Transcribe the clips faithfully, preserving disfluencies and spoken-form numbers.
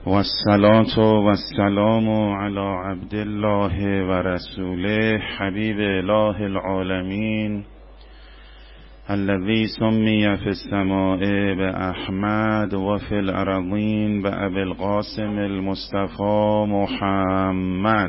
و الصلاة و السلام علی عبد الله و رسوله حبیب اله العالمین الذی سمی فی السماء باحمد و فی الارضین بابی القاسم المصطفى محمد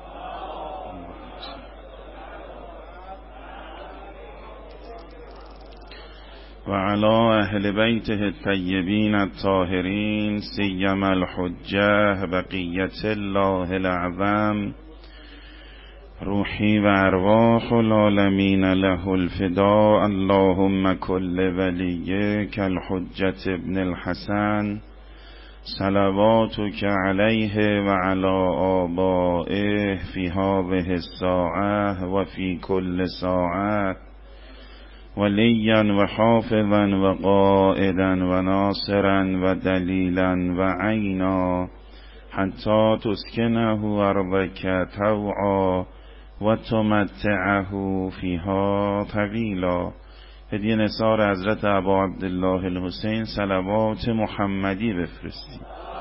و علی اهل بیته الطیبین الطاهرین سیما الحجة بقیة الله الاعظم روحی و ارواح العالمین له الفداء اللهم کل ولیک الحجة ابن الحسن صلواتک علیه و علی آبائه فی هذه الساعة و فی کل ساعة ولیا و حافظا و قائدا و ناصرا و دلیلا و عینا حتی تسکنه ارضک طوعا و تمتعه فیها طویلا. هدیه نثار حضرت ابا عبدالله الحسین صلوات محمدی بفرستید.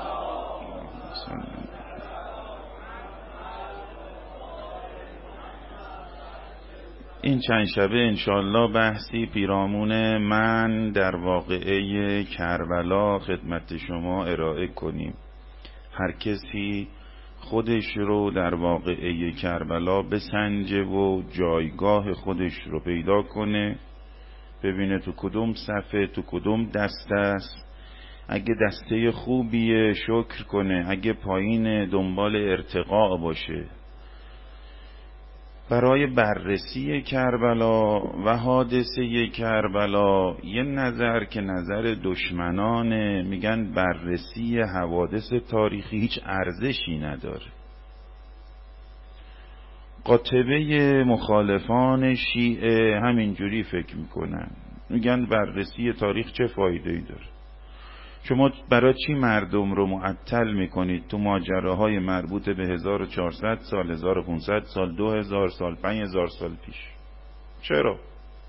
این چند شبه انشالله بحثی پیرامون من در واقعه کربلا خدمت شما ارائه کنیم. هر کسی خودش رو در واقعه کربلا بسنجه و جایگاه خودش رو پیدا کنه، ببینه تو کدوم صفحه، تو کدوم دسته است. اگه دسته خوبیه شکر کنه، اگه پایین دنبال ارتقاء باشه. برای بررسی کربلا و حادثه کربلا یه نظر که نظر دشمنانه، میگن بررسی حوادث تاریخی هیچ ارزشی نداره. قاطبه مخالفان شیعه همینجوری فکر میکنن، میگن بررسی تاریخ چه فایده‌ای داره؟ شما برای چی مردم رو معطل میکنید تو ماجراهای مربوط به هزار و چهارصد سال، هزار و پانصد سال، دو هزار سال، پنج هزار سال پیش؟ چرا؟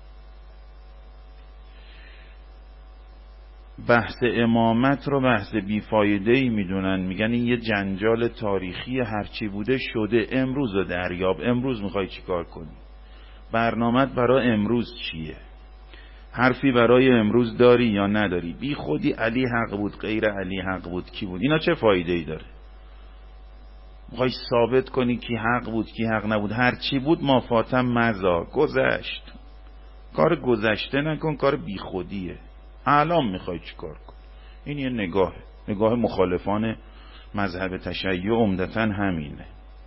بحث امامت رو بحث بیفایده‌ای میدونن، میگن این یه جنجال تاریخی، هرچی بوده شده، امروز رو دریاب. امروز میخوای چی کار کنی؟ برنامت برای امروز چیه؟ حرفی برای امروز داری یا نداری؟ بی خودی علی حق بود، غیر علی حق بود، کی بود؟ اینا چه فایده ای داره؟ میخوای ثابت کنی کی حق بود کی حق نبود؟ هر چی بود ما فاتم مزا، گذشت. کار گذشته نکن، کار بی خودیه. الان میخوای چی کار کن؟ این یه نگاه نگاه مخالفان مذهب تشیع عمدتاً همینه.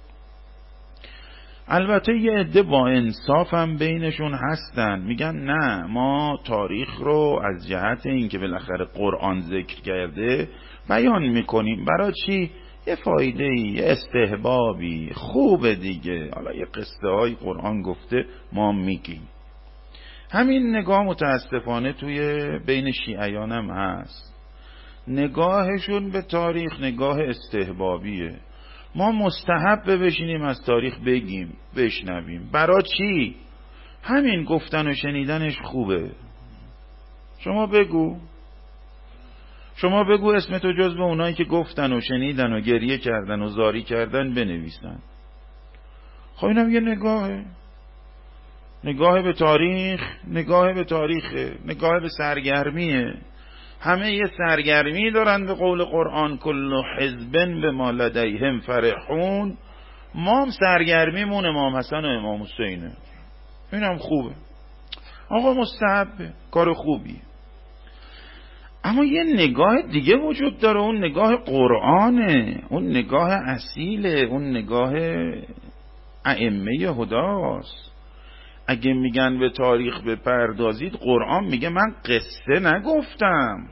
البته یه عده با انصاف هم بینشون هستن، میگن نه، ما تاریخ رو از جهت اینکه بالاخره قرآن ذکر کرده بیان میکنیم. برای چی؟ یه فایده ای، یه استحبابی، خوبه دیگه. حالا یه قصه های قرآن گفته ما میگیم. همین نگاه متاسفانه توی بین شیعیان هم هست. نگاهشون به تاریخ نگاه استحبابیه. ما مستحب بشینیم از تاریخ بگیم، بشنویم. برای چی؟ همین گفتن و شنیدنش خوبه. شما بگو شما بگو اسم تو جزو اونایی که گفتن و شنیدن و گریه کردن و زاری کردن بنویسن. خب اینم یه نگاهه. نگاه به تاریخ، نگاه به تاریخه، نگاه به سرگرمیه. همه یه سرگرمی دارن به قول قرآن کل حزبن بما لدیهم فرحون. ما هم سرگرمیمون امام حسن و امام حسینه. اینم خوبه، آقا مستحبه، کار خوبیه. اما یه نگاه دیگه وجود داره، اون نگاه قرآنه، اون نگاه اصیله، اون نگاه ائمه هداست. اگه میگن به تاریخ بپردازید، قرآن میگه من قصه نگفتم،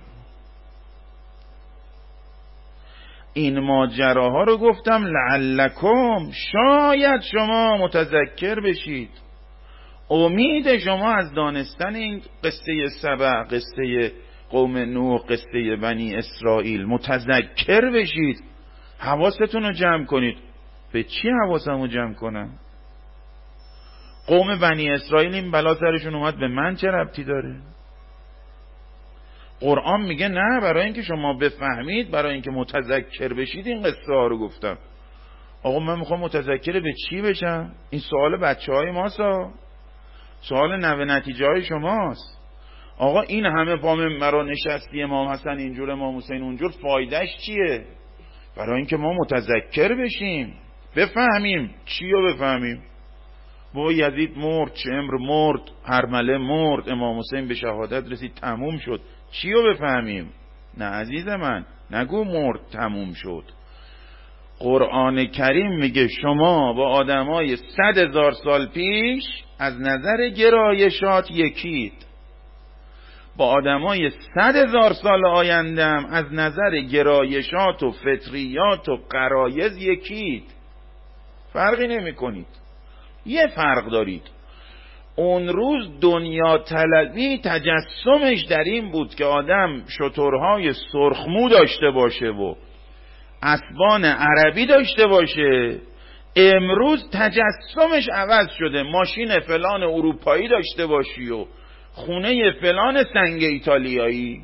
این ماجراها رو گفتم لعلکم، شاید شما متذکر بشید. امید شما از دانستن این قصه سبع، قصه قوم نوح، قصه بنی اسرائیل متذکر بشید، حواستون رو جمع کنید. به چی حواسم رو جمع کنم؟ قوم بنی اسرائیل این بلا سرشون اومد، به من چه ربطی داره؟ قرآن میگه نه، برای اینکه شما بفهمید، برای اینکه متذکر بشید این قصه ها رو گفتم. آقا من میخوام متذکر به چی بشم؟ این سوال بچه های ماست، سوال نوه نتیجه های شماست. آقا این همه پا منبر نشستی، امام حسن اینجور، امام حسین اونجور، فایدهش چیه؟ برای اینکه ما متذکر بشیم، بفهمیم. چی رو بفهمیم؟ با یزید مرد، شمر مرد، هرمله مرد، امام حسین به شهادت رسید، تموم شد. چی رو بفهمیم؟ نه عزیز من، نگو مرد تموم شد. قرآن کریم میگه شما با آدمای صد هزار سال پیش از نظر گرایشات یکید، با آدمای صد هزار سال آیندم از نظر گرایشات و فطریات و غرایز یکید. فرقی نمی کنید. یه فرق دارید، اون روز دنیا طلبی تجسمش در این بود که آدم شترهای سرخمو داشته باشه و اسبان عربی داشته باشه. امروز تجسمش عوض شده، ماشین فلان اروپایی داشته باشی و خونه فلان سنگ ایتالیایی.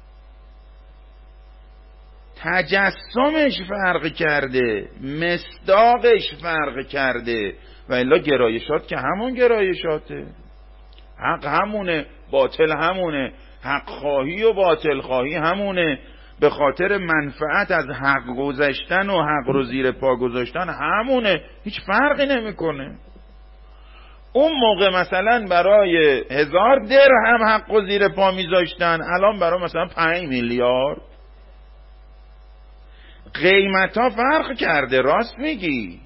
تجسمش فرق کرده، مصداقش فرق کرده. و الا گرایشات که همون گرایشاته، حق همونه، باطل همونه، حق خواهی و باطل خواهی همونه. به خاطر منفعت از حق گذشتن و حق رو زیر پا گذاشتن همونه، هیچ فرقی نمیکنه. اون موقع مثلا برای هزار درهم حق رو زیر پا میذاشتن، الان برای مثلا پنج میلیارد. قیمت ها فرق کرده، راست میگی،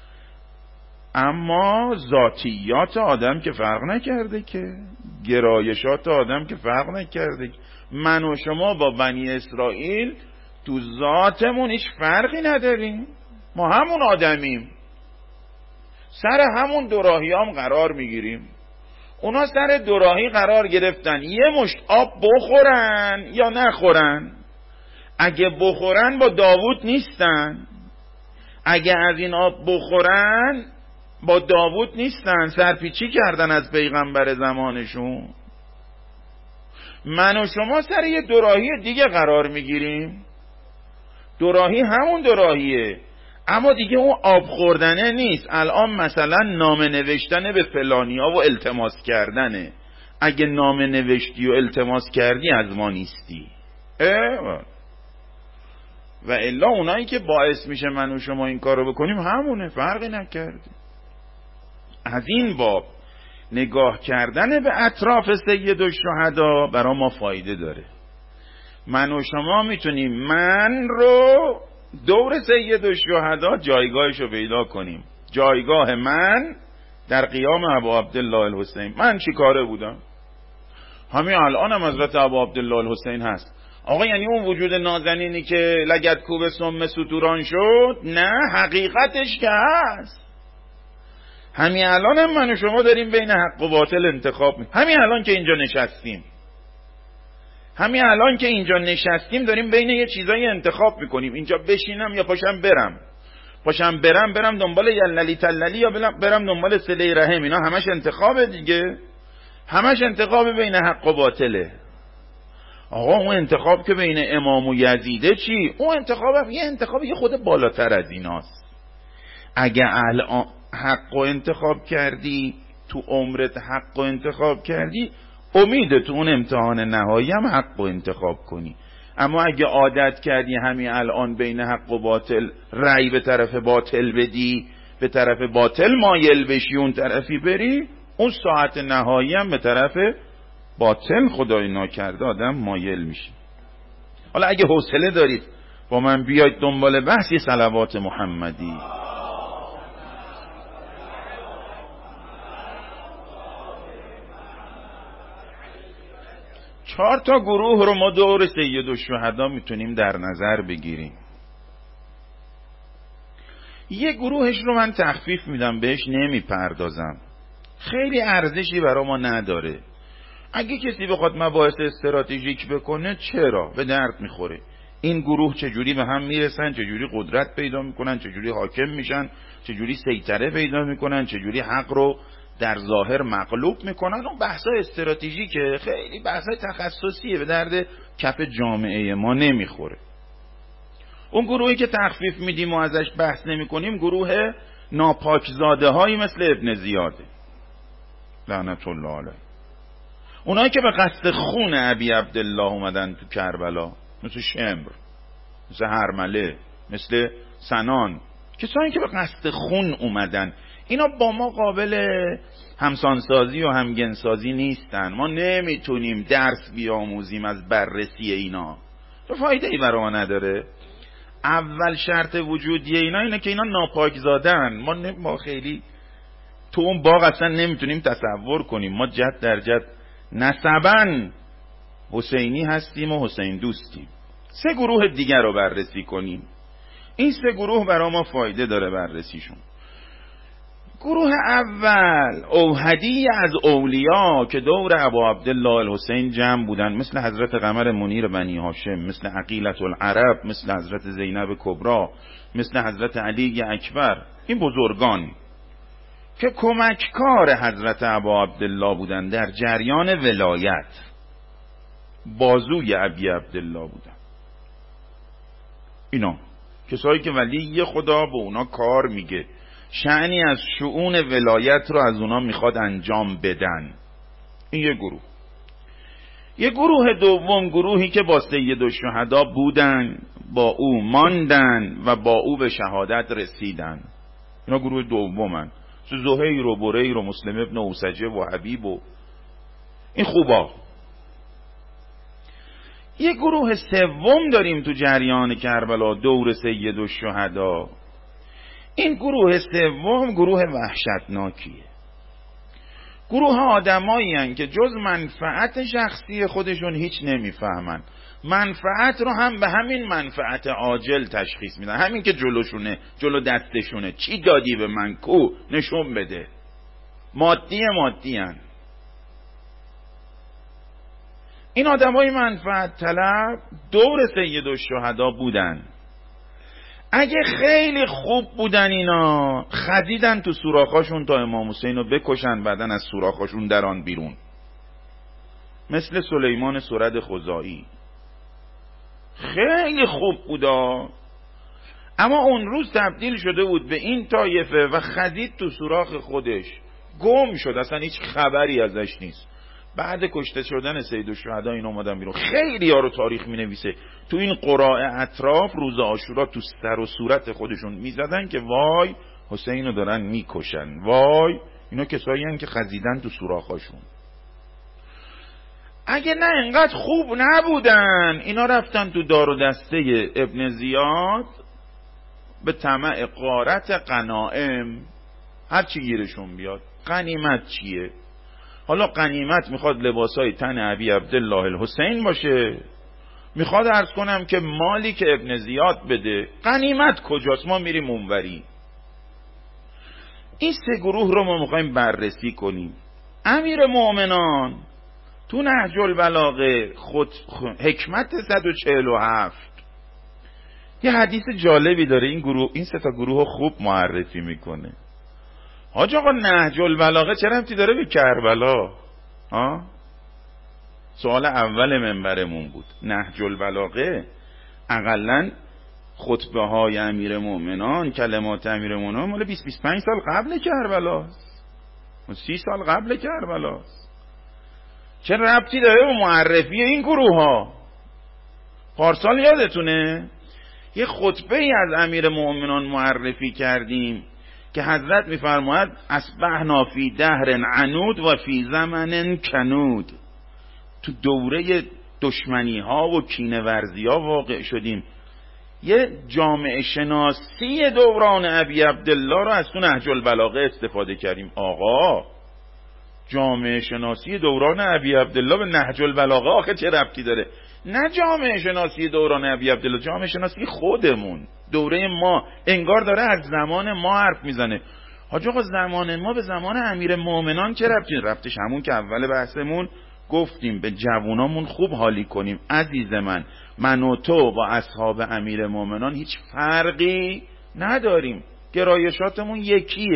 اما ذاتیات آدم که فرق نکرده، که گرایشات آدم که فرق نکرده. من و شما با بنی اسرائیل تو ذاتمون هیچ فرقی نداریم، ما همون آدمیم، سر همون دوراهی هم قرار میگیریم. اونا سر دوراهی قرار گرفتن یه مشت آب بخورن یا نخورن. اگه بخورن با داوود نیستن، اگه از این آب بخورن با داوود نیستن، سرپیچی کردن از پیغمبر زمانشون. من و شما سر یه دوراهی دیگه قرار میگیریم. دوراهی همون دوراهیه، اما دیگه اون آب خوردنه نیست. الان مثلا نامه نوشتن به فلانیا و التماس کردنه. اگه نامه نوشتی و التماس کردی از ما نیستی. اه و الا اونایی که باعث میشه من و شما این کارو بکنیم همونه، فرقی نکرده. از این باب نگاه کردن به اطراف سید الشهدا برای ما فایده داره. من و شما میتونیم من رو دور سید الشهدا جایگاهش رو پیدا کنیم. جایگاه من در قیام ابا عبدالله الحسین. من چی کاره بودم؟ همین الان هم حضرت ابا عبدالله الحسین هست. آقا یعنی اون وجود نازنینی که لگد کوب سم ستوران شد؟ نه، حقیقتش که هست. همین الان هم من و شما داریم بین حق و باطل انتخاب می. همین الان که اینجا نشستیم همین الان که اینجا نشستیم داریم بین یه چیزایی انتخاب میکنیم. اینجا بشینم یا پاشم برم، پاشم برم برم دنبال یللی تللی یا برم دنبال صله رحم. اینا همش انتخابه دیگه، همش انتخاب بین حق و باطله. آقا اون انتخاب که بین امام و یزیده چی؟ اون انتخاب یه انتخاب یه خود بالاتر از ایناست. اگه الان حق و انتخاب کردی، تو عمرت حق و انتخاب کردی، امید تو اون امتحان نهایی هم حق و انتخاب کنی. اما اگه عادت کردی همین الان بین حق و باطل رأی به طرف باطل بدی، به طرف باطل مایل بشی، اون طرفی بری، اون ساعت نهایی هم به طرف باطل خدای ناکرده آدم مایل میشه. حالا اگه حوصله دارید با من بیاید دنبال بحثی صلوات محمدی. چهار تا گروه رو ما دور سید الشهدا میتونیم در نظر بگیریم. یه گروهش رو من تخفیف میدم، بهش نمیپردازم، خیلی ارزشی برای ما نداره. اگه کسی بخواد مباحث استراتژیک بکنه چرا؟ به درد میخوره. این گروه چجوری به هم میرسن، چجوری قدرت پیدا میکنن، چجوری حاکم میشن، چجوری سیطره پیدا میکنن، چجوری حق رو در ظاهر مغلوب میکنن. اون بحثای استراتژیکه، خیلی بحثای تخصصیه، به درد کف جامعه ما نمیخوره. اون گروهی که تخفیف میدیم و ازش بحث نمی کنیم گروه ناپاکزاده هایی مثل ابن زیاده لعنت الله علیه. اونایی که به قصد خون ابی عبدالله اومدن تو کربلا، مثل شمر، مثل هرمله، مثل سنان، کسایی که به قصد خون اومدن، اینا با ما قابل همسانسازی و همگنسازی نیستن. ما نمیتونیم درس بیاموزیم از بررسی اینا، تو فایده ای برای ما نداره. اول شرط وجودی اینا اینه که اینا ناپاک زادن. ما, ما خیلی تو اون باغ اصلا نمیتونیم تصور کنیم. ما جد در جد نسبن حسینی هستیم و حسین دوستیم. سه گروه دیگر رو بررسی کنیم. این سه گروه برای ما فایده داره بررسیشون. گروه اول اوحدی از اولیا که دور ابا عبدالله الحسین جمع بودن، مثل حضرت قمر منیر بنی هاشم، مثل عقیلة العرب، مثل حضرت زینب کبرا، مثل حضرت علی اکبر. این بزرگان که کمککار حضرت ابا عبدالله بودن در جریان ولایت، بازوی ابی عبدالله بودن. اینا کسایی که ولی خدا به اونا کار میگه، شأنی از شؤون ولایت رو از اونا میخواد انجام بدن. این یه گروه. یه گروه دوم، گروهی که با سید الشهدا بودن، با او ماندن و با او به شهادت رسیدن. اینا گروه دومن. زهیر و بریر و مسلم ابن اوسجه و حبیب و این خوبا. یه گروه سوم داریم تو جریان کربلا دور سید الشهدا. این گروه سوم گروه وحشتناکیه. گروه آدمایی هستند که جز منفعت شخصی خودشون هیچ نمیفهمن. منفعت رو هم به همین منفعت عاجل تشخیص میدن، همین که جلوشونه، جلو دستشونه. چی دادی به من؟ کو نشون بده. مادی مادی هن. این آدمای منفعت طلب دور سید الشهدا بودن. اگه خیلی خوب بودن اینا خزیدن تو سوراخاشون تا امام حسین رو بکشن، بعدن از سوراخاشون دران بیرون، مثل سلیمان سرد خزاعی. خیلی خوب بودا، اما اون روز تبدیل شده بود به این طایفه و خزید تو سوراخ خودش، گم شد، اصلا هیچ خبری ازش نیست. بعد کشته شدن سید الشهدا این اومدن بیرون. خیلی ها رو تاریخ می نویسه تو این قراء اطراف روز عاشورا تو سر و صورت خودشون می زدن که وای حسین رو دارن می کشن، وای اینا کسایی هن که خزیدن تو سوراخاشون. اگه نه انقدر خوب نبودن، اینا رفتن تو دار و دسته ابن زیاد به طمع غارت غنائم، هر چی گیرشون بیاد. غنیمت چیه؟ حالا غنیمت میخواد لباسای تن ابی عبدالله الحسین باشه، میخواد عرض کنم که مالی که ابن زیاد بده. غنیمت کجاست؟ ما میریم اونوری. این سه گروه رو ما میخوایم بررسی کنیم. امیر مومنان تو نهج البلاغه خود حکمت صد و چهل و هفت یه حدیث جالبی داره. این گروه، این سه تا گروه خوب معرفی میکنه. حاج آقا نهج البلاغه چه ربطی داره به کربلا؟ ها؟ سوال اول منبرمون بود. نهج البلاغه اقلن خطبه های امیر مومنان، کلمات امیر مومنان مال بیست بیست و پنج سال قبل کربلاست، سی سال قبل کربلاست. چه ربطی داره به معرفی این گروه ها؟ پارسال یادتونه یه خطبه ای از امیر مومنان معرفی کردیم که حضرت میفرماید اصبحنا فی دهر عنود و فی زمن کنود. تو دوره دشمنی ها و کینه ورزی ها واقع شدیم. یه جامعه شناسی دوران ابی عبدالله رو از تو نهج البلاغه استفاده کردیم. آقا جامعه شناسی دوران ابی عبدالله به نهج البلاغه آخه چه ربطی داره؟ نه جامعه شناسی دوران ابی عبدالله، جامعه شناسی خودمون، دوره ما. انگار داره از زمان ما حرف میزنه. حاج آقا زمان ما به زمان امیر مومنان چه ربطی؟ ربطش همون که اول بحثمون گفتیم، به جوونامون خوب حالی کنیم. عزیز من، من و تو با اصحاب امیر مومنان هیچ فرقی نداریم، گرایشاتمون یکیه.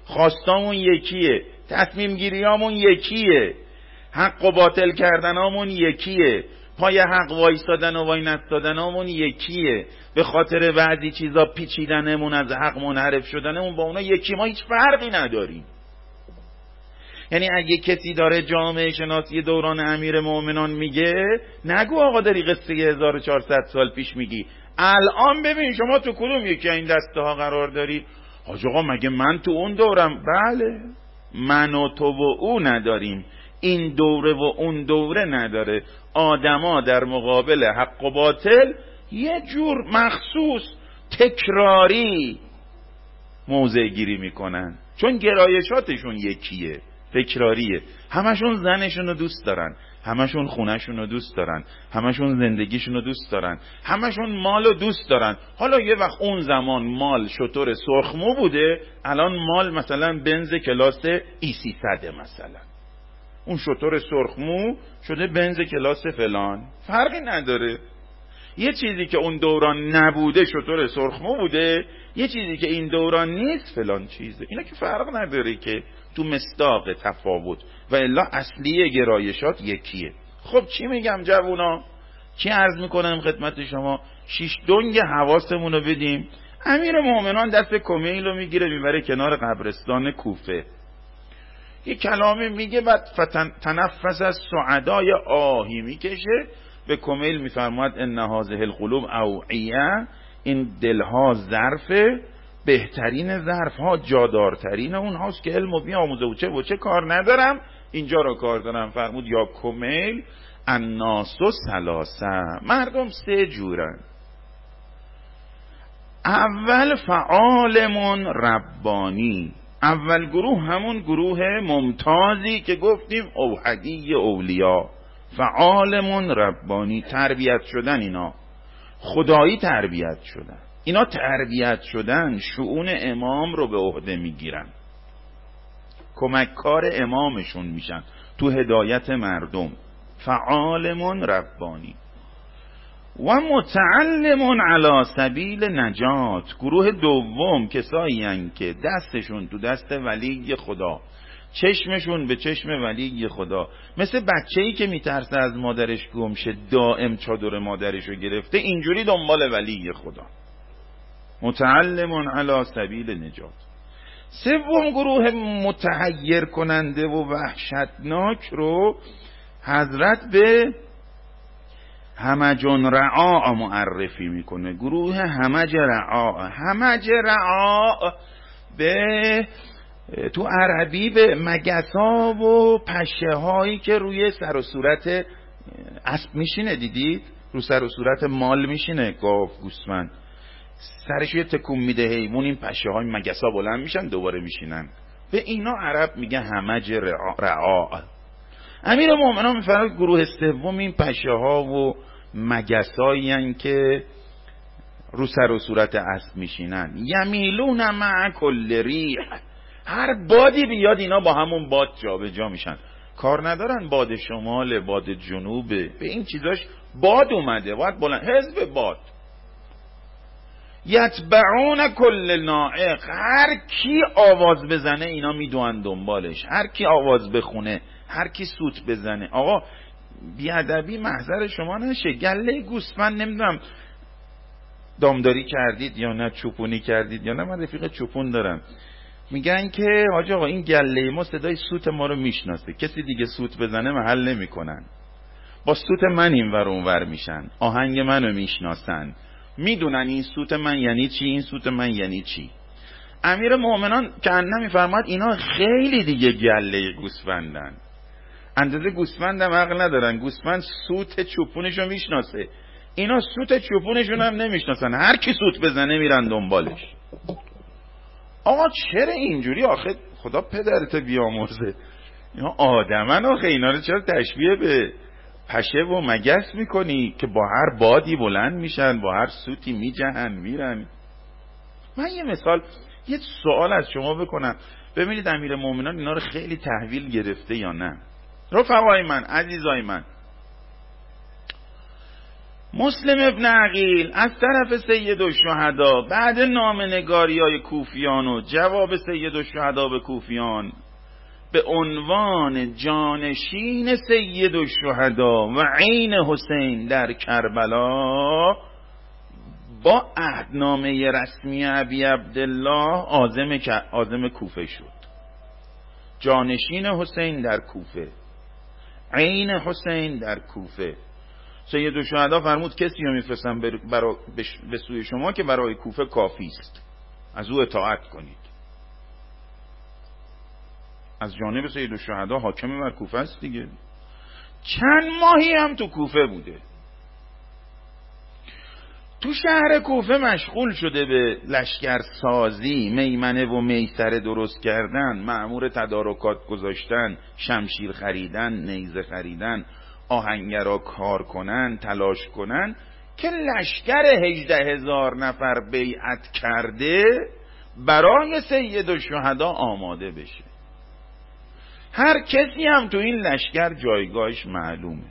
خواستامون یکیه، تصمیم گیریامون یکیه، حق و باطل کردنامون یکیه، پای حق وایستادن و وای نستادنامون یکیه، به خاطر بعضی چیزا پیچیدنمون از حق منحرف شدنمون با اونا یکی، ما هیچ فرقی نداریم. یعنی اگه کسی داره جامعه شناسی دوران امیر مومنان میگه، نگو آقا داری قصه هزار و چهارصد سال پیش میگی، الان ببین شما تو کدوم یکی این دسته ها قرار داری؟ حاج آقا مگه من تو اون دورم؟ بله، من و تو و او نداریم، این دوره و اون دوره نداره. آدما در مقابل حق و باطل یه جور مخصوص تکراری موضع گیری میکنن، چون گرایشاتشون یکیه، تکراریه. همشون زنشون رو دوست دارن، همشون خونهشون رو دوست دارن، همشون زندگیشون رو دوست دارن، همشون مال رو دوست دارن. حالا یه وقت اون زمان مال شتر سرخمو بوده، الان مال مثلا بنز کلاس ای سیصد مثلا، اون شتر سرخمو شده بنز کلاس فلان، فرقی نداره. یه چیزی که اون دوران نبوده شتر سرخمو بوده، یه چیزی که این دوران نیست فلان چیزه. اینا که فرق نداره که تو مصداق تفاوت، و الا اصلی گرایشات یکیه. خب چی میگم جوونا؟ چی عرض میکنم خدمت شما؟ شیش دنگ حواسمون رو بدیم. امیر مومنان دست کمیل رو میگیره میبره کنار قبرستان کوفه، یه کلامی میگه، بعد تنفس از سعدای آهی میکشه، به کمیل میفرماد ان هذه القلوب اوعیه، این دلها ظرفه، بهترین ظرف ها جادارترین اون هاست که علمو بیاموزه و چه و چه کار ندارم، اینجا رو کار دارم. فرمود یا کمیل الناس ثلاثه، مردم سه جورن. اول فعالمون ربانی، اول گروه همون گروه ممتازی که گفتیم اوحدی اولیا، فعالمون ربانی، تربیت شدن، اینا خدایی تربیت شدن، اینا تربیت شدن شؤون امام رو به عهده میگیرن، کمککار امامشون میشن تو هدایت مردم. فعالمون ربانی. و متعلمون علی سبیل نجات، گروه دوم کسایی هستند که دستشون تو دست ولی خدا، چشمشون به چشم ولی خدا، مثل بچه‌ای که میترسه از مادرش گم شه، دائم چادر مادرش رو گرفته، اینجوری دنبال ولی خدا. متعلمون علی سبیل نجات. سوم گروه متحیر کننده و وحشتناک رو حضرت به همجون رعا معرفی میکنه. گروه همج رعا، همج رعا به تو عربی به مگسا و پشه هایی که روی سر و صورت اسب میشینه، دیدید؟ رو سر و صورت مال میشینه، گاو، گوسفند، سرش یه تکون میده حیوان، این پشه های مگسا بلند میشن دوباره میشینن، به اینا عرب میگه همج رعا. امیر مومنان میفرماید گروه سوم این پشه ها و مگسایی هستند که رو سر و صورت اسب میشینن. یمیلون مع کل ریح، هر بادی بیاد اینا با همون باد جا به جا میشن، کار ندارن باد شمال، باد جنوبه، به این چیزاش باد اومده باید بلند، حزب باد. یتبعون کل ناعق، هر کی آواز بزنه اینا میدوئن دنبالش، هر کی آواز بخونه، هر کی سوت بزنه. آقا بیادبی محضر شما نشه، گله گوسفند نمیدونم دامداری کردید یا نه، چوپونی کردید یا نه، من رفیق چوپون دارم، میگن که حاج آقا این گله ما صدای سوت ما رو میشناسه، کسی دیگه سوت بزنه محل نمیکنن، با سوت من این ور اون ور میشن، آهنگ منو میشناسن، میدونن این سوت من یعنی چی، این سوت من یعنی چی. امیر مومنان که انه میفرماد اینا خیلی دیگه گله گوسفندن، اندازه گوسفندم عقل ندارن، گوسفند سوت چوپونشو میشناسه، اینا سوت چوپونشون هم نمیشناسن، هر کی سوت بزنه میرن دنبالش. آقا چرا اینجوری؟ آخه خدا پدرت بیامرزه، اینا آدمن آخه، اینا رو چرا تشبیه به پشه و مگس میکنی که با هر بادی بلند میشن، با هر سوتی میجهن میرن؟ من یه مثال، یه سوال از شما بکنم، ببینید امیر مومنان اینا رو خیلی تحویل گرفته یا نه؟ رفقای من، عزیزای من، مسلم ابن عقیل از طرف سید الشهدا بعد نامه‌نگاری های کوفیان و جواب سید الشهدا به کوفیان به عنوان جانشین سید الشهدا و عین حسین در کربلا با عهدنامه رسمی ابی عبدالله عازم عازم کوفه شد. جانشین حسین در کوفه، عین حسین در کوفه. سید الشهدا فرمود کسی رو میفرستم به سوی شما که برای کوفه کافی است، از او اطاعت کنید. از جانب سید الشهدا حاکم بر کوفه است دیگه. چند ماهی هم تو کوفه بوده، تو شهر کوفه مشغول شده به لشکر سازی، میمنه و میسره درست کردن، مأمور تدارکات گذاشتن، شمشیر خریدن، نیزه خریدن، آهنگرا کار کنن، تلاش کنن که لشکر هجده هزار نفر بیعت کرده برای سید الشهدا آماده بشه. هر کسی هم تو این لشکر جایگاهش معلومه.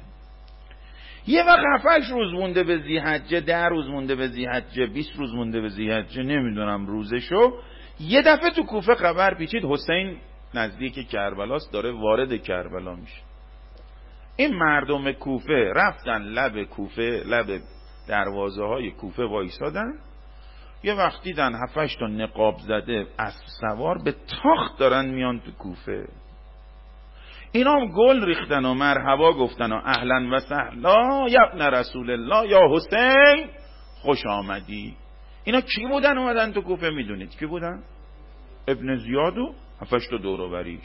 یه وقت هفتش روز مونده به ذی‌حجه، ده روز مونده به ذی‌حجه، بیست روز مونده به ذی‌حجه، نمیدونم روزشو، یه دفعه تو کوفه خبر پیچید حسین نزدیک کربلاست، داره وارد کربلا میشه. این مردم کوفه رفتن لب کوفه، لب دروازه های کوفه وایسادن. یه وقت دیدن هفتش تا نقاب زده اسب سوار به تاخت دارن میان تو کوفه. اینا هم گل ریختن و مرحبا گفتن و اهلا و سهلا یا ابن رسول الله، یا حسین خوش آمدی. اینا کی بودن اومدن تو کوفه؟ میدونید کی بودن؟ ابن زیاد و هفتش تا دور و بریش.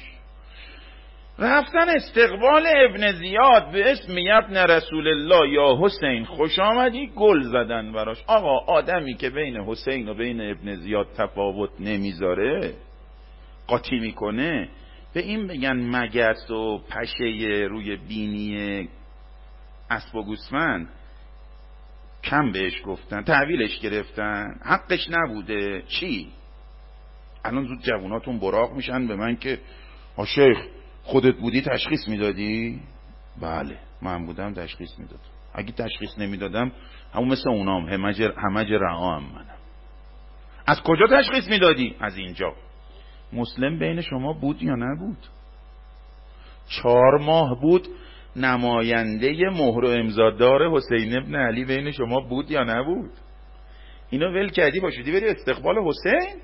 رفتن استقبال ابن زیاد به اسم یا ابن رسول الله یا حسین خوش آمدی، گل زدن براش. آقا آدمی که بین حسین و بین ابن زیاد تفاوت نمیذاره، قاطی میکنه، به این بگن مگس و پشه روی بینی اسب و گوسفند؟ کم بهش گفتن، تحویلش گرفتن، حقش نبوده. چی؟ الان زود جواناتون براق میشن به من که آ شیخ خودت بودی تشخیص میدادی؟ بله من بودم تشخیص میدادم. اگه تشخیص نمیدادم همون مثل اونام همج همج رها هم منم. از کجا تشخیص میدادی؟ از اینجا. مسلم بین شما بود یا نبود؟ چهار ماه بود نماینده مهر و امضادار حسین ابن علی بین شما بود یا نبود؟ اینو ول کردی باشیدی بری استقبال حسین؟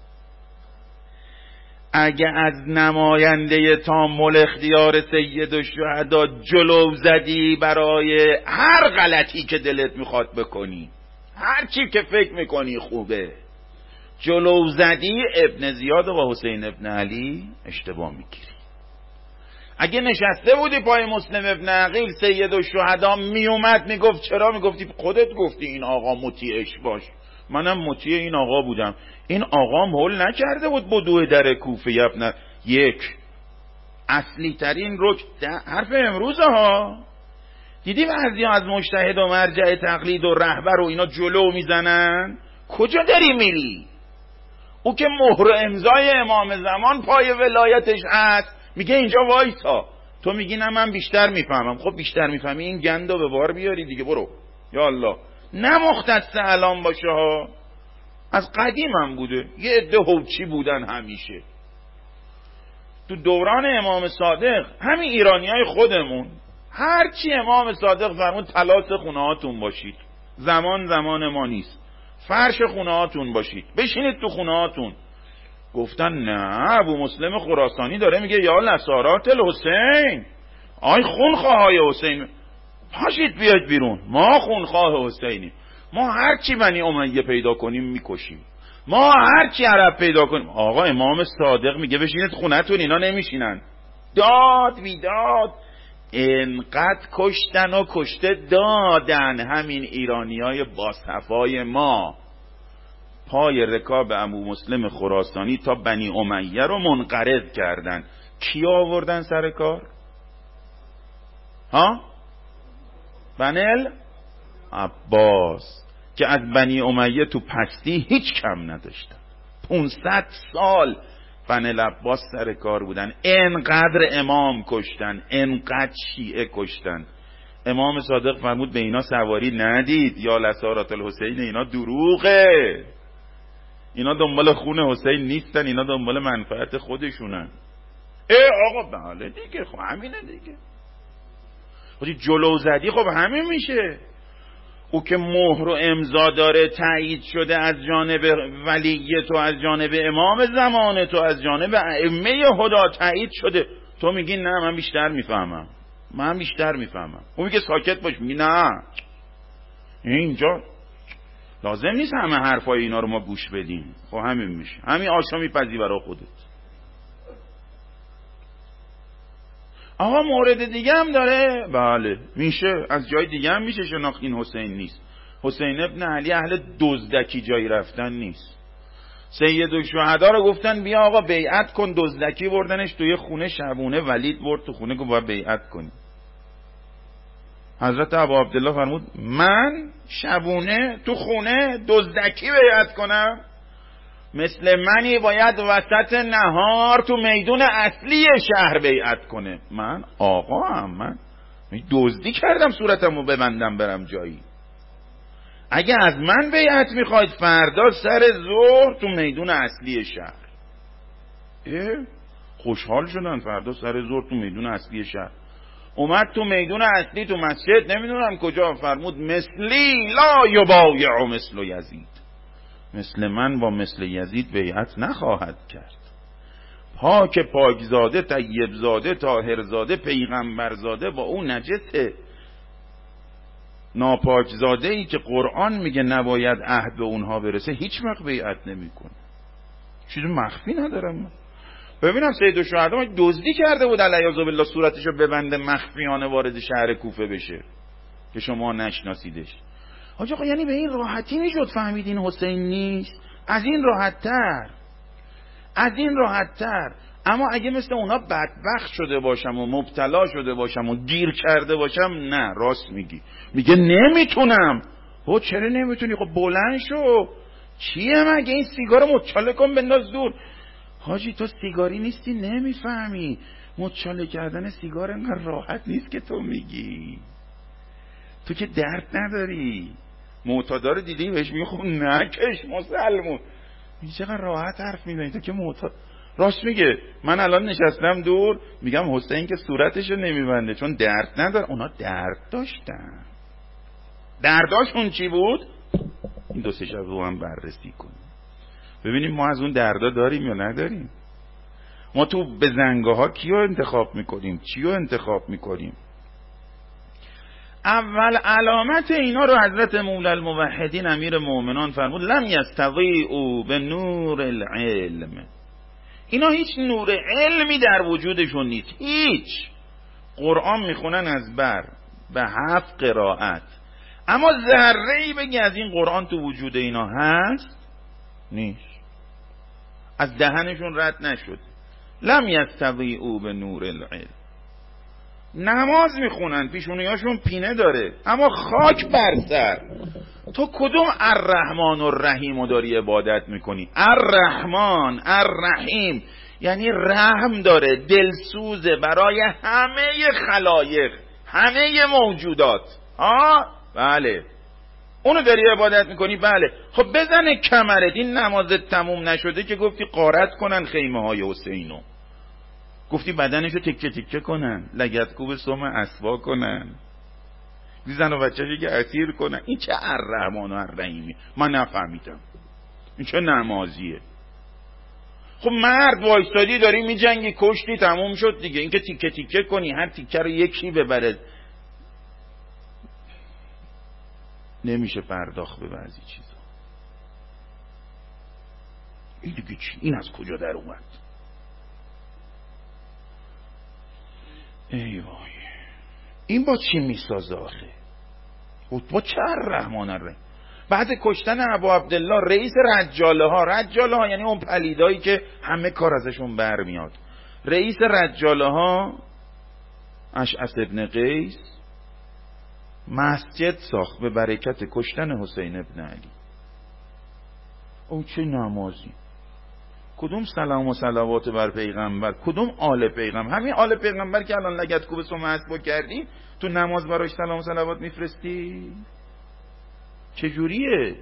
اگه از نماینده تامل اختیار سید الشهدا جلو زدی برای هر غلطی که دلت میخواد بکنی، هر چی که فکر میکنی خوبه، جلو زدی ابن زیاد و حسین ابن علی، اشتباه میگیری. اگه نشسته بودی پای مسلم ابن عقیل، سید الشهدا میومد میگفت چرا؟ میگفتی خودت گفتی این آقا مطیعش باش. منم مطیع این آقا بودم. این آقا هول نکرده بود بدوه در کوفه. ابن یک اصلی ترین رکن حرف امروزه ها. دیدی بعضی ها از مجتهد و مرجع تقلید و رهبر و اینا جلو میزنن. کجا داری میری؟ او که مهر امضای امام زمان پای ولایتش هست، میگه اینجا وایسا. تو میگی نه من بیشتر میفهمم. خب بیشتر میفهمی این گندو به بار بیاری دیگه، برو یا الله. نه مختص الان باشه ها، از قدیم هم بوده. یه عده هوچی بودن همیشه. تو دوران امام صادق همین ایرانی های خودمون، هرچی امام صادق فرمود پلاس خونه هاتون باشید، زمان زمان ما نیست، فرش خونه هاتون باشید، بشینید تو خونه هاتون. گفتن نه ابو مسلم خراسانی داره میگه یا لسارات الحسین، آی خونخواه های حسین، پاشید بیاید بیرون، ما خونخواه حسینیم. ما هرچی بنی امیه پیدا کنیم میکشیم، ما هرچی عرب پیدا کنیم. آقا امام صادق میگه بشینید خونتون، اینا نمیشینن. داد بیداد، انقدر کشتن و کشته دادن همین ایرانی های باصفای ما پای رکاب ابو مسلم خراسانی تا بنی امیه رو منقرض کردن. کی آوردن سر کار؟ ها؟ بنل عباس که از بنی امیه تو پستی هیچ کم نداشتن. پونصد سال بنل عباس سر کار بودن. انقدر امام کشتن، انقدر شیعه کشتن، امام صادق فرمود به اینا سواری ندید، یا لسارات الحسین، اینا دروغه، اینا دنبال خون حسین نیستن، اینا دنبال منفعت خودشونن. ای آقا بله دیگه، خب همینه دیگه. خب جلو زدی خب همین میشه. او که مهر و امضا داره، تایید شده از جانب ولی تو، از جانب امام زمان تو، از جانب ائمه هدا تایید شده، تو میگی نه من بیشتر میفهمم، من بیشتر میفهمم. اون میگه ساکت باش، میگی نه اینجا لازم نیست همه حرفای اینا رو ما گوش بدیم. خب همین میشه، همین آشا میپذی برای خودت. آقا مورد دیگه هم داره، بله میشه، از جای دیگه هم میشه شناخت این حسین نیست. حسین ابن علی اهل دزدکی جایی رفتن نیست. سید الشهدا رو گفتن بیا آقا بیعت کن، دزدکی بردنش توی خونه شبونه، ولید برد تو خونه گفت باید بیعت کنی. حضرت ابو عبدالله فرمود من شبونه تو خونه دزدکی بیعت کنم؟ مثل منی باید وسط نهار تو میدون اصلی شهر بیعت کنه. من آقا هم من دزدی کردم صورتمو ببندم برم جایی. اگه از من بیعت میخواید فردا سر ظهر تو میدون اصلی شهر. اه خوشحال شدن، فردا سر ظهر تو میدون اصلی شهر. اومد تو میدون اصلی تو مسجد، نمیدونم کجا، فرمود مثلی لا یبایع مثل یزید، مثل من با مثل یزید بیعت نخواهد کرد. پاک پاکزاده، طیبزاده، طاهرزاده، پیغمبرزاده با اون نجسه. ناپاکزاده ای که قرآن میگه نباید عهد به اونها برسه هیچ وقت بیعت نمیکنه. چیزی مخفی ندارم. ببینم سید الشهدا دزدی کرده بود علیاذ بالله، صورتشو ببنده مخفیانه وارد شهر کوفه بشه که شما نشناسیدش. حاج آقا یعنی به این راحتی میشد فهمید این حسین نیست؟ از این راحت تر، از این راحت تر. اما اگه مثل اونا بدبخت شده باشم و مبتلا شده باشم و گیر کرده باشم، نه راست میگی، میگه نمیتونم. هو چرا نمیتونی؟ خب بلند شو، چیه مگه این سیگار مچاله کن بنداز دور. حاجی تو سیگاری نیستی نمیفهمی، مچاله کردن سیگار انقدر راحت نیست که تو میگی. تو که درد نداری. معتادا رو دیدی بهش میگه خب نکش مسلمون، میگه چقدر راحت حرف میزنی تو که معتاد. راست میگه. من الان نشستم دور میگم حسین که صورتشو نمیبنده چون درد نداره. اونا درد داشتن. درداشون چی بود؟ این دو سه شب رو هم بررسی کنیم ببینیم ما از اون دردا داریم یا نداریم. ما تو به زنگاه ها کیو انتخاب میکنیم، چیو انتخاب میکنیم؟ اول علامت اینا رو حضرت مولا الموحدین امیر مومنان فرمود لم یستضیئوا به نور العلم. اینا هیچ نور علمی در وجودشون نیست، هیچ. قرآن میخونن از بر به هفت قرائت، اما ذره‌ای بگی از این قرآن تو وجود اینا هست نیست، از دهنشون رد نشد. لم یستضیئوا به نور العلم. نماز میخونن پیشونیاشون پینه داره، اما خاک بر سر. تو کدوم الرحمن الرحیم رو داری عبادت میکنی؟ الرحمن الرحیم یعنی رحم داره، دلسوزه برای همه خلایق، همه موجودات. آه بله اونو داری عبادت میکنی. بله خب بزنه کمرت، این نمازت تموم نشده که گفتی غارت کنن خیمه های حسینو، گفتی بدنشو تکه تکه کنن، لگدکوب سم اسوا کنن، زن و بچه‌شو که اسیر کنن. این چه الرحمن و الرحیمی؟ من نفهمیدم این چه نمازیه. خب مرد وایستادی داری میجنگی، کشتی، تموم شد دیگه. این که تیکه تیکه کنی، هر تیکه رو یکی ببره، نمیشه پرداخت به بعضی چیزا. این دیگه چی؟ این از کجا در اومد؟ ای وای، این با چی میسازه آخه؟ با چه الرحمن الرحیم؟ بعد کشتن ابو عبدالله رئیس رجاله ها، رجاله ها یعنی اون پلیدایی که همه کار ازشون برمیاد، رئیس رجاله ها اشعث ابن قیس مسجد ساخت به برکت کشتن حسین ابن علی. او چه نمازی، کدوم سلام و صلوات بر پیغمبر، کدوم آل پیغمبر؟ همین آل پیغمبر که الان لگد کوبه سم حسب کردی تو نماز براش سلام و صلوات میفرستی؟ چجوریه؟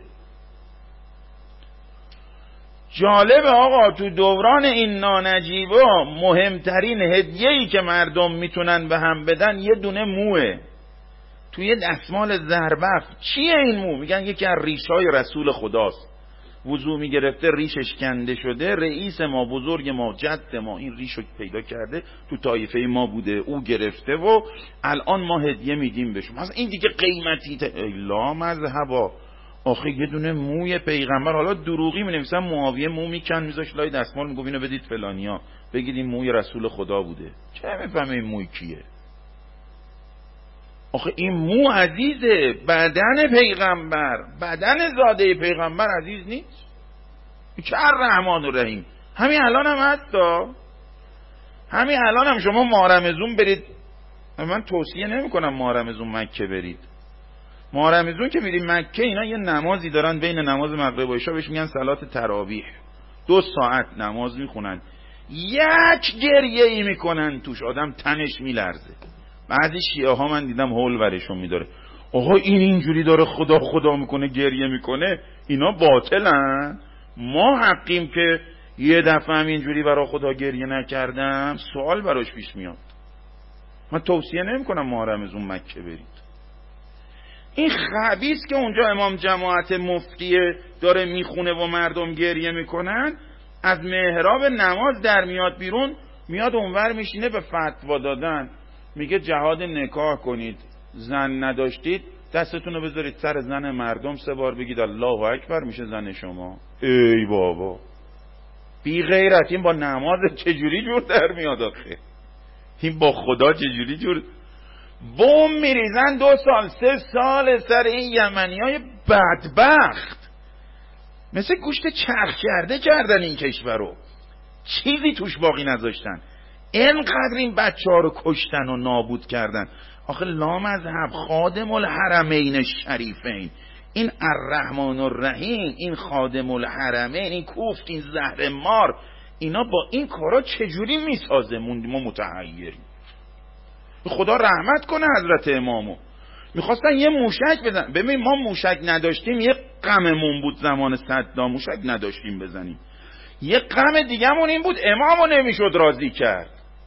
جالب آقا، تو دوران این نانجیبا مهمترین هدیه‌ای که مردم میتونن به هم بدن یه دونه موه توی یه دستمال زربفت. چیه این مو؟ میگن یکی از ریشای رسول خداست. وضو میگرفته ریشش کنده شده، رئیس ما، بزرگ ما، جد ما این ریشو پیدا کرده، تو طایفه ما بوده، او گرفته و الان ما هدیه میدیم بهشون. مثلا این دیگه قیمتی ت... لا مذهبا. آخه یه دونه موی پیغمبر، حالا دروغی مینویسن معاویه مو میکن میذاش لای دستمال میگفت اینو بدید فلانیا، بگید این موی رسول خدا بوده. چه میفهمه این موی کیه؟ آخه این مو عزیزه، بدن پیغمبر، بدن زاده پیغمبر عزیز نیست؟ چه الرحمن الرحیم. همین الان هم هستا، همین الان هم شما ماه رمضان برید، من توصیه نمی کنم ماه رمضان مکه برید. ماه رمضان که میرید مکه، اینا یه نمازی دارن بین نماز مغرب و عشا، بهش میگن صلات تراویح. دو ساعت نماز میخونن، یک گریه ای میکنن توش، آدم تنش میلرزه. بعضی شیعه ها من دیدم هول ورشون میداره، آقا این اینجوری داره خدا خدا میکنه گریه میکنه، اینا باطلن. ما حقیم که یه دفعه هم اینجوری برای خدا گریه نکردم سوال براش پیش میاد. من توصیه نمی کنم ماه رمضان مکه برید. این خبیث که اونجا امام جماعت مفتی داره میخونه و مردم گریه میکنن، از محراب نماز در میاد بیرون، میاد اونور میشینه به فتوا دادن، میگه جهاد نکاح کنید، زن نداشتید دستتون رو بذارید سر زن مردم سه بار بگید الله اکبر، میشه زن شما. ای بابا بی غیرت، این با نماز چجوری جور در میاد آخه؟ این با خدا چجوری جور؟ بوم میریزن دو سال سه سال سر این یمنی های بدبخت، مثل گوشت چرخ کرده کردن این کشور رو، چیزی توش باقی نذاشتن. اینقدر این بچه ها رو کشتن و نابود کردن. آخه لامذهب خادم الحرمین شریفین، این الرحمن الرحیم، این خادم الحرمین، این کوفت، این زهر مار، اینا با این کارا چجوری میسازه؟ ما متحیریم. خدا رحمت کنه حضرت امامو. میخواستن یه موشک بزن. ببین ما موشک نداشتیم، یه غممون بود زمان صدام موشک نداشتیم بزنیم. یه غم دیگه‌مون این بود امامو نمیشد راضی کرد.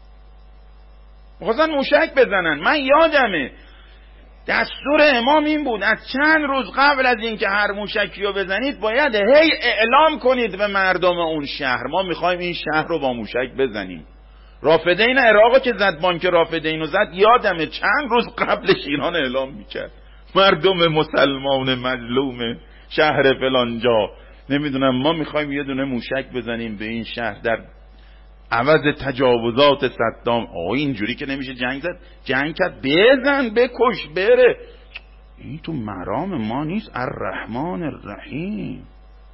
میخواستن موشک بزنن. من یادمه دستور امام این بود از چند روز قبل از اینکه هر موشکی رو بزنید باید هی اعلام کنید به مردم اون شهر ما میخوایم این شهر رو با موشک بزنیم. رافدین عراق که زد، بانک رافدین رو زد، یادمه چند روز قبلش ایران اعلام میکرد مردم مسلمان مظلوم شهر فلانجا، نمیدونم ما میخوایم یه دونه موشک بزنیم به این شهر در عوض تجاوزات صدام. آه اینجوری که نمیشه جنگ زد، جنگ کرد، بزن بکش بره. این تو مرام ما نیست. الرحمن الرحیم.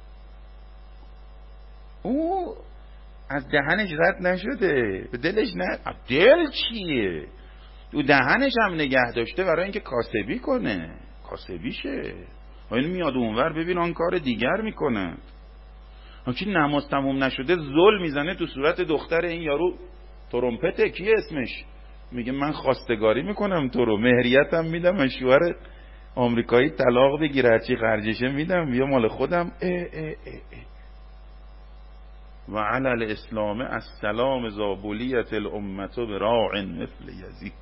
او از دهنش رد نشده، به دلش نه. دل چیه؟ تو دهنش هم نگه داشته برای اینکه کاسبی کنه، کاسبیشه. این میاد اونور ببین آن کار دیگر میکنه. همچین نماز تموم نشده زل میزنه تو صورت دختر این یارو، ترومپته کیه اسمش، میگه من خواستگاری میکنم تو رو، مهریتم میدم، من شوهر آمریکایی طلاق بگیره هرچی خرجشه میدم، یا مال خودم. اه اه اه اه. و علی الاسلام السلام زابولیت الامت براع مثل یزید.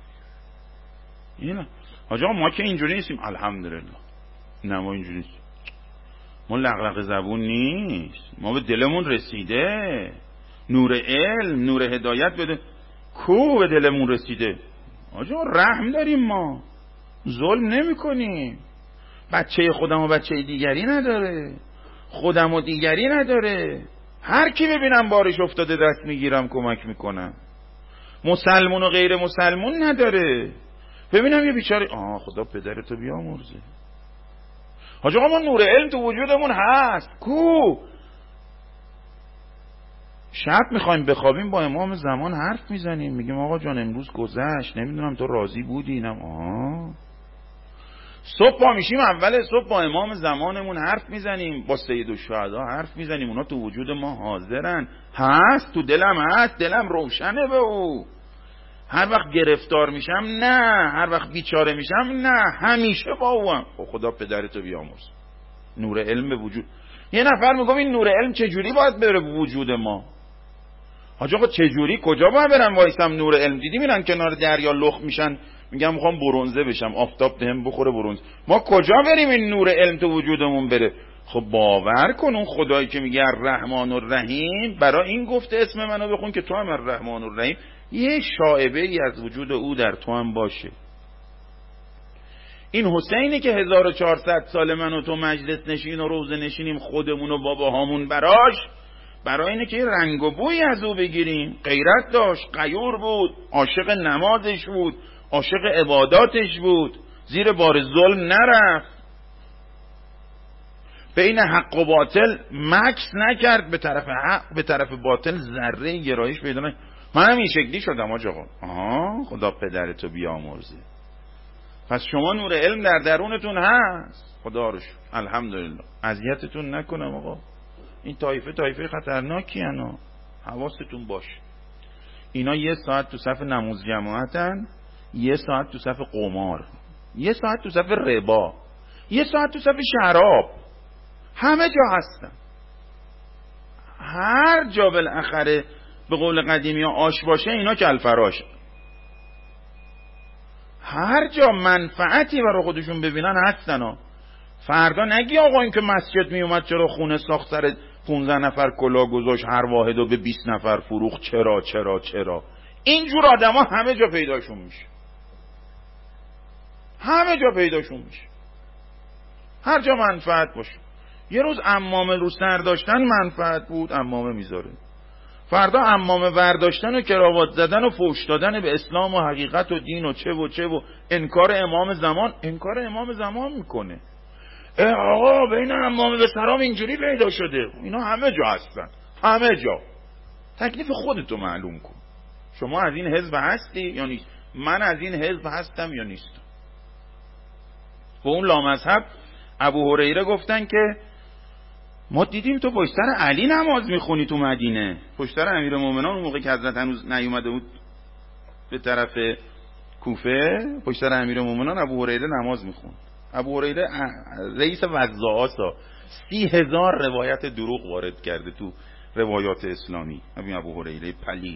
اینا حاجا ما که اینجوری نیستیم الحمدلله. نه ما اینجوری نیستیم، ما لغلق زبون نیست، ما به دلمون رسیده نور علم نور هدایت بده. کو به دلمون رسیده؟ آجا رحم داریم، ما ظلم نمی کنیم. بچه خودم و بچه دیگری نداره، خودم و دیگری نداره. هر کی ببینم بارش افتاده دست میگیرم کمک میکنم. مسلمون و غیر مسلمون نداره. ببینم یه بیچاره آه خدا پدرتو بیامرزه. حاج آقا ما نور علم تو وجودمون هست، کو شب میخوایم بخوابیم با امام زمان حرف میزنیم، میگیم آقا جان امروز گذشت، نمیدونم تو راضی بودی؟ اینم آه صبح پا میشیم اول صبح با امام زمانمون حرف میزنیم، با سید الشهدا حرف میزنیم، اونا تو وجود ما حاضرن، هست تو دلم، هست دلم روشنه به او. هر وقت گرفتار میشم نه، هر وقت بیچاره میشم نه، همیشه با اوام. خب خدا پدرتو بیامرز. نور علم به وجود. یه نفر میگم این نور علم چجوری باید بره به وجود ما؟ حاج آقا چجوری؟ کجا باید برم وایسم نور علم؟ دیدی میرن کنار دریا لخت میشن میگم میخوام برنزه بشم، آفتاب بهم بخوره برنز. ما کجا بریم این نور علم تو وجودمون بره؟ خب باور کن اون خدایی که میگه الرحمن الرحیم، برای این گفته اسم منو بخون که تو هم الرحمن الرحیم، یه شائبه ای از وجود او در تو هم باشه. این حسینی که هزار و چهارصد سال من و تو مجلس نشین و روزه نشینیم خودمون و باباهامون براش، برای اینه که رنگ و بوی از او بگیریم. غیرت داشت، غیور بود، عاشق نمازش بود، عاشق عباداتش بود، زیر بار ظلم نرفت، بین حق و باطل مکس نکرد، به طرف حق به طرف باطل ذره گرایش پیدا نکرد. من هم این شکلی شدم آج آقا. آها خدا پدرتو بیامرزه. پس شما نور علم در درونتون هست، خدا رو شکر، الحمدلله. اذیتتون نکنم آقا، این طایفه طایفه خطرناکی انا، حواستون باشه. اینا یه ساعت تو صف نماز جماعتن، یه ساعت تو صف قمار، یه ساعت تو صف ربا، یه ساعت تو صف شراب، همه جا هستن. هر جا بالاخره به قول قدیمی ها آش باشه اینا کل فراش. هر جا منفعتی برای خودشون ببینن هستن ها. فردا نگی آقا این که مسجد می اومد چرا خونه ساخت سر پونزده نفر کلا گذاشت هر واحد و به بیست نفر فروخت، چرا چرا چرا؟ اینجور آدم ها همه جا پیداشون میشه، همه جا پیداشون میشه. هر جا منفعت باشه. یه روز عمامه رو سر داشتن منفعت بود، عمامه میذاره. فردا عمامه ورداشتن و کراوات زدن و فوش دادن به اسلام و حقیقت و دین و چه و چه و انکار امام زمان، انکار امام زمان میکنه. اه آقا بین عمامه به سرام اینجوری پیدا شده. اینا همه جا هستن، همه جا. تکلیف خودتو معلوم کن. شما از این حزب هستی یا نیست؟ من از این حزب هستم یا نیستم؟ و اون لامذهب ابو هریره گفتن که ما دیدیم تو پشت سر علی نماز میخونی تو مدینه، پشت سر امیرالمومنین. اون موقع که حضرت هنوز نیومده بود به طرف کوفه، پشت سر امیرالمومنین ابو هریره نماز میخوند. ابو هریره رئیس وزعاسا سی هزار روایت دروغ وارد کرده تو روایات اسلامی. همین ابو هریره پلید.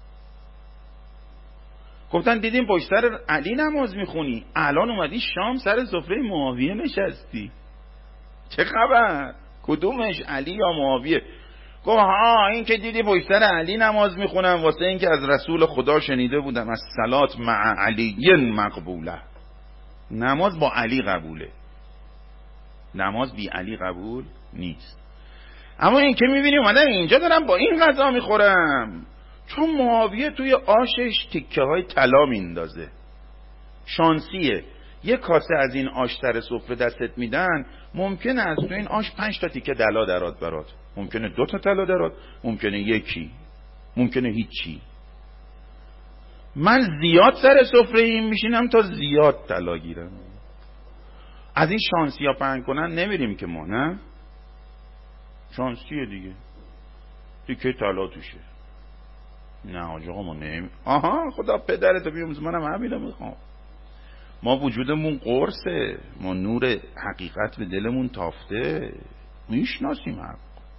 گفتن دیدیم پشت سر علی نماز میخونی، الان اومدی شام سر سفره معاویه نشستی، چه خبر؟ کدومش، علی یا معاویه؟ گفت ها این که دیدی پشت سر علی نماز میخونم واسه این که از رسول خدا شنیده بودم از صلات مع علی مقبوله، نماز با علی قبوله، نماز بی علی قبول نیست. اما این که میبینی اومدن اینجا دارم با این غذا میخورم، چون معاویه توی آشش تکه های طلا میندازه، شانسیه. یه کاسه از این آش سر سفره دستت میدن، ممکنه از تو این آش پنج تا تیکه طلا درات برات، ممکنه دو تا طلا درات، ممکنه یکی، ممکنه هیچی. من زیاد سر سفره این میشینم تا زیاد طلا گیرم. از این شانسی ها پهن کنن نمیریم که ما، نه شانسیه دیگه، تیکه طلا توشه. نه آقا ما نمیم. آها خدا پدرتو بیامرز، منم همین رو میخوام. ما وجودمون قرصه، ما نور حقیقت به دلمون تافته، میشناسیم حق.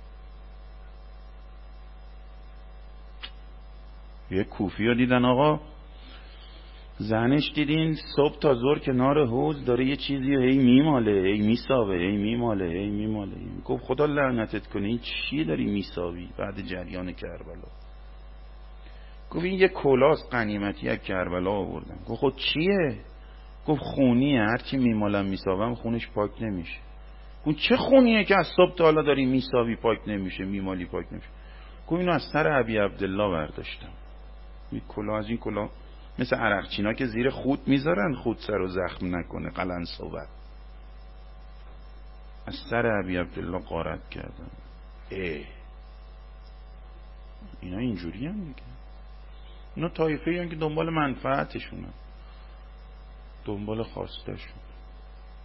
یه کوفی رو دیدن آقا، زنش دیدین صبح تا ظهر کنار حوض داره یه چیزی رو هی میماله، هی میساوه، هی میماله، هی میماله. گفت خدا لعنتت کنه این چی داری میساوی بعد جریان کربلا؟ گفت این یه کلاس غنیمتی از کربلا آوردم. گفت خود چیه؟ گفت خونیه، هرچی میمالم میساوم خونش پاک نمیشه. گفت چه خونیه که از صبح تا حالا داری میساوی پاک نمیشه، میمالی پاک نمیشه؟ گفت اینو از سر ابی عبدالله برداشتم. این کلا از این کلا مثل عرقچینا که زیر خود میذارن خود سر رو زخم نکنه، قلن صحبت، از سر ابی عبدالله غارت کردم. اه اینا اینجوری هم دیگه، اینا طایفه هم که دنبال منفعتشونن، دنبال خواستشون.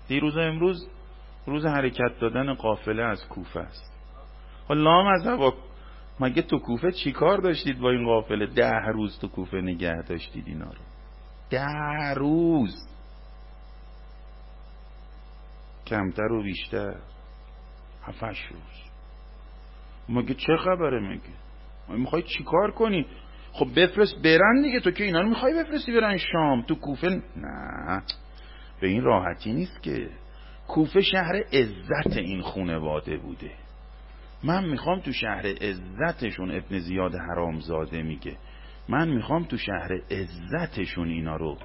دیروز امروز روز حرکت دادن قافله از کوفه است. لام از هوا مگه تو کوفه چی کار داشتید با این قافله؟ ده روز تو کوفه نگه داشتید اینا رو، ده روز، کمتر و بیشتر، هفتش روز. مگه چه خبره؟ مگه مگه میخوای چی کار کنی؟ خب بفرست برن دیگه. تو که اینا رو میخوای بفرستی برن شام، تو کوفه نه، به این راحتی نیست که. کوفه شهر عزت این خانواده بوده. من میخوام تو شهر عزتشون، ابن زیاد حرامزاده میگه، من میخوام تو شهر عزتشون اینا رو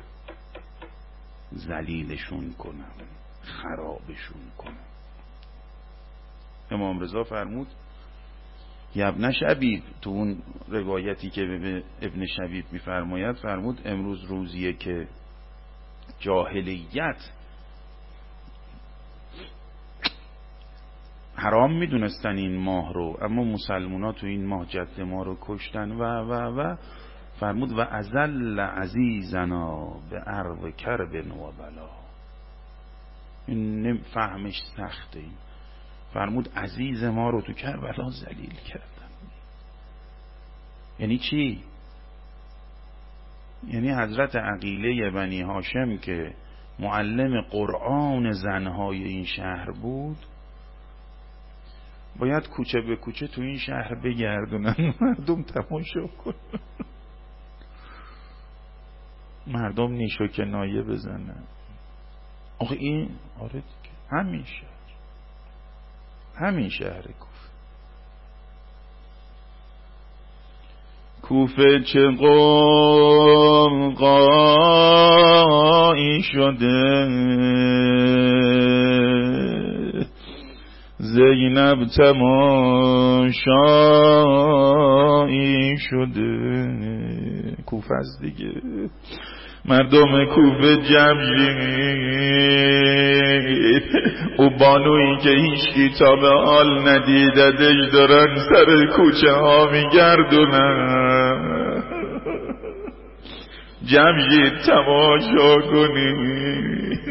ذلیلشون کنم، خرابشون کنم. امام رضا فرمود ابن شبیب، تو اون روایتی که به ابن شبیب میفرماید، فرمود امروز روزیه که جاهلیت حرام میدونستن این ماه رو، اما مسلمان ها تو این ماه جد ما رو کشتن و و و فرمود و ازل عزیزنا به عرض کرب و بلا. این فهمش سخته. این فرمود عزیز ما رو تو کربلا ذلیل کردن. یعنی چی؟ یعنی حضرت عقیله بنی هاشم که معلم قرآن زنهای این شهر بود، باید کوچه به کوچه تو این شهر بگردونن، مردم تماشا کنن، مردم نیش و کنایه بزنن. آخه این آره دیگه، همین شهر، همین شهر کوفه. کوفه چه قوقایی شده، زینب تماشایی شده. کوفه است دیگه. مردم کوفه جمعید، او بانویی که هیچ کتاب حال ندیددش دارن سر کوچه ها میگردونن. جمعید تماشا کنید،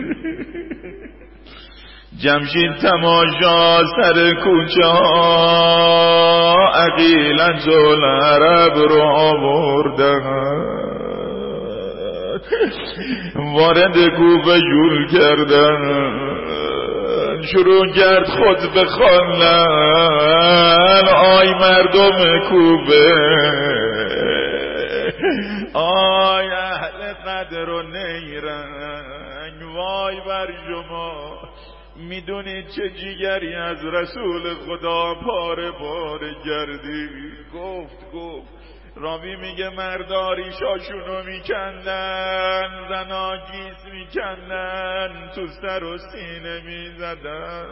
جمشید تماشا سر کوچه ها، عقیلت العرب رو آوردن، وارد کوفه جول کردن، شروع کرد خود بخواندن. آی مردم کوفه، آی اهل قدر و نیرنگ، وای بر شما، میدونید چه جیگری از رسول خدا پاره پاره کردی. گفت گفت راوی میگه مردا ریشاشونو میکندن، زنا گیس میکندن، تو سر و سینه میزدن.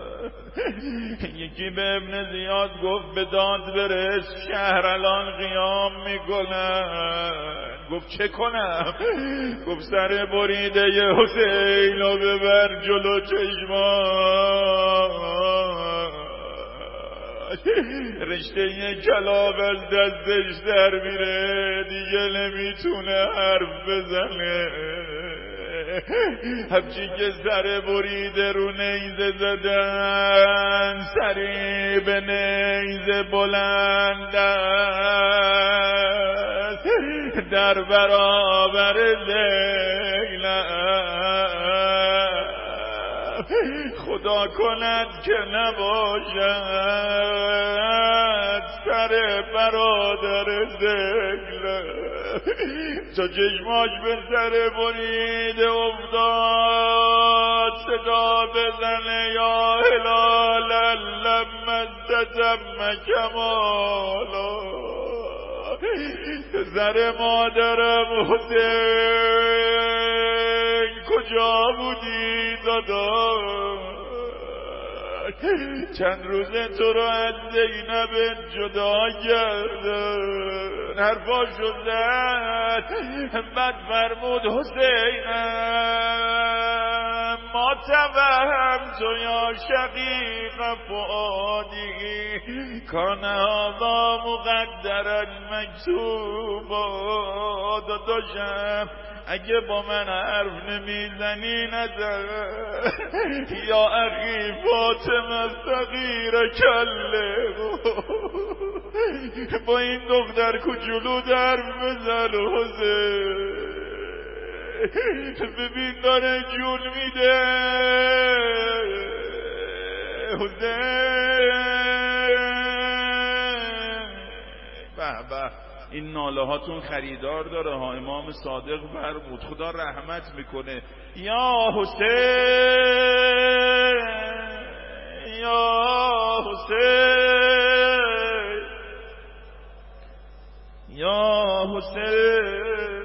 یکی به ابن زیاد گفت به داد برس، شهر الان قیام میکنن. گفت چه کنم؟ گفت سر بریده حسین رو ببر جلو چشمان، رشته کلاب از دستش در میره، دیگه نمیتونه حرف بزنه. همچی که سر بریده رو نیزه زدن، سری به نیزه بلند است در برابر زینب. خدا کند که نباشد سر برادر زینب. تا چشماش به سر بریده افتاد، صدا بزنه یا هلالا لما استتم کمالا. زر مادرم حسین کجا بودی دادا؟ چند روزه تو رو از زینب جدا کردن. حرفاشو زد، بعد فرمود حسینم ما توهم تو یا شقیق فؤادی، کان هذا مقدرا مکتوبا. داداشم اگه با من حرف نمیزنی نزن یا اخی فاطمه صغیر کله با این دختر کوچولو حرف بزن حسین ببین داره جون میده حسین. به به این ناله هاتون خریدار داره ها. امام صادق فرمود خدا رحمت میکنه یا حسین یا حسین یا حسین